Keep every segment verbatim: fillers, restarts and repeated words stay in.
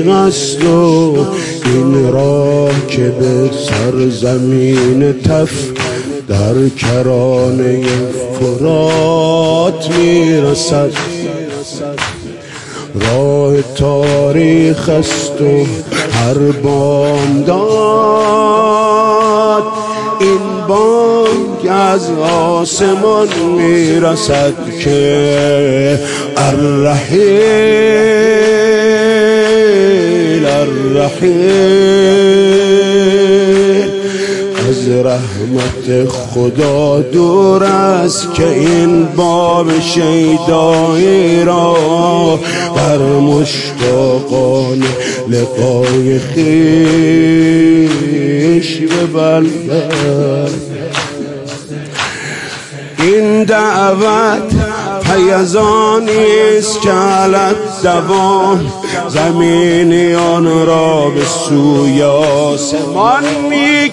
است و این راه که به سرزمین تف در کرانه فرات میرسد. راه تاریخ است و هر بامداد این بانگ از آسمان میرسد که الرحیل الرحیل از رحمت خدا دور است که این باب شیدایی را بر مشتاقان لقای خویش ببلد. این دعوت پیزانی است که علت دوام زمینیان را به سوی آسمان می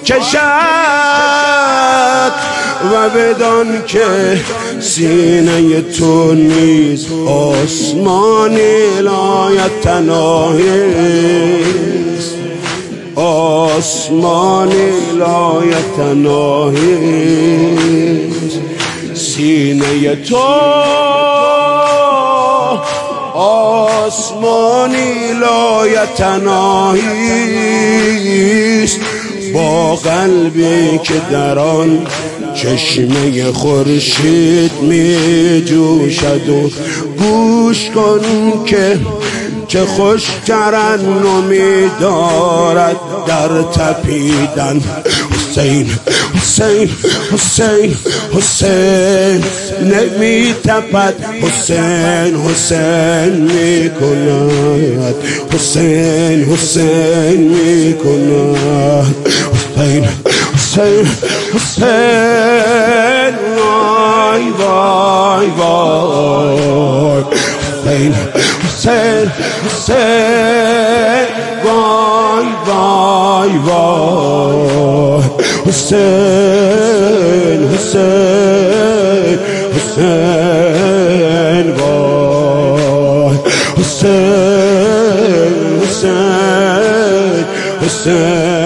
کشد و بدان که سینه تو نیز آسمانی لایتناهی است، آسمانی لایتناهی است. سینه تو آسمانی لایتناهی است، با قلبی که در آن چشمه خورشید می جوشد. و گوش کن که چه خوش ترنمی دارد در تپیدن. حسین حسین حسین حسین نمی تپد، حسین حسین می کند، حسین حسین می کند، حسین حسین حسین وای وای وای، حسین حسین حسین وای وای وای، حسین حسین حسین وای، حسین حسین حسین